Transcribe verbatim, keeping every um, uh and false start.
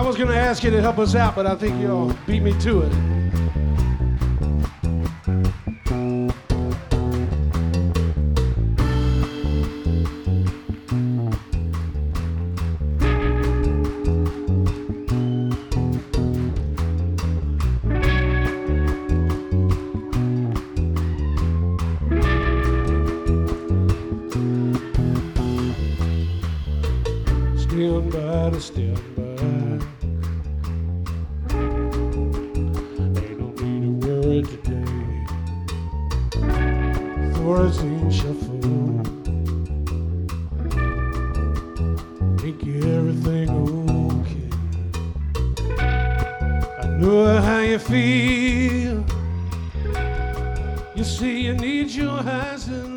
was going to ask you to help us out, but I think you'll beat me to it. Stand by to stand by. Ain't no need to worry today. Thoughts ain't shuffle. Make everything okay. I know how you feel. You see, you need your eyes and